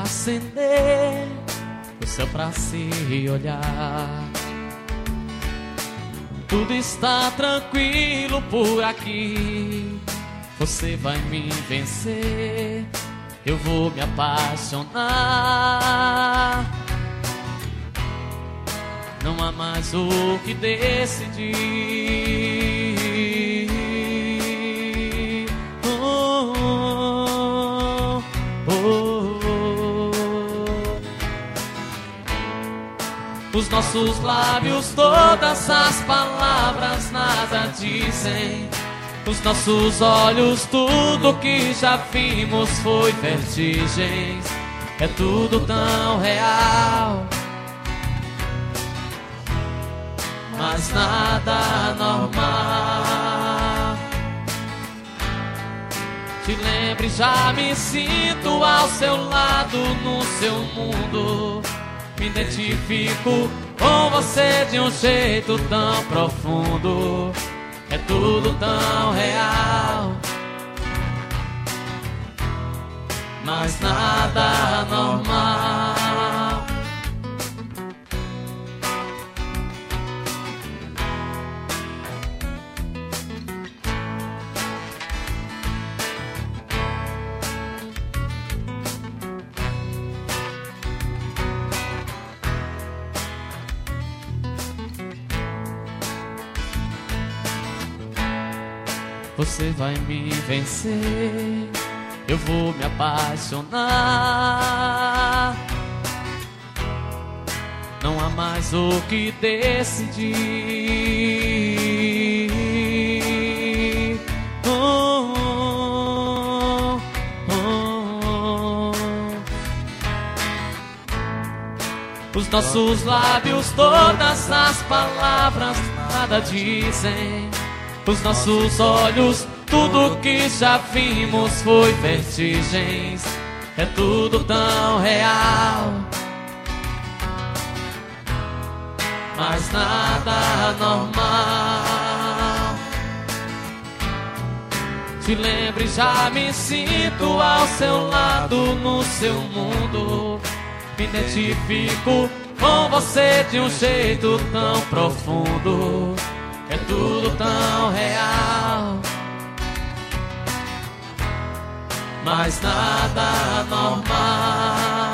acender o céu pra se olhar. Tudo está tranquilo por aqui. Você vai me vencer, eu vou me apaixonar. Não há mais o que decidir. Oh, oh, oh, oh. Os nossos lábios, todas as palavras nada dizem. Os nossos olhos, tudo que já vimos foi vertigens. É tudo tão real, mas nada normal. Te lembre, já me sinto ao seu lado, no seu mundo. Me identifico com você de um jeito tão profundo. É tudo tão real, mas nada normal. Você vai me vencer, eu vou me apaixonar. Não há mais o que decidir. Oh, oh, oh. Os nossos lábios, todas as palavras nada dizem. Os nossos olhos, tudo que já vimos foi vertigens. É tudo tão real, mas nada normal. Te lembre, já me sinto ao seu lado, no seu mundo. Me identifico com você de um jeito tão profundo. É tudo tão real, mas nada normal.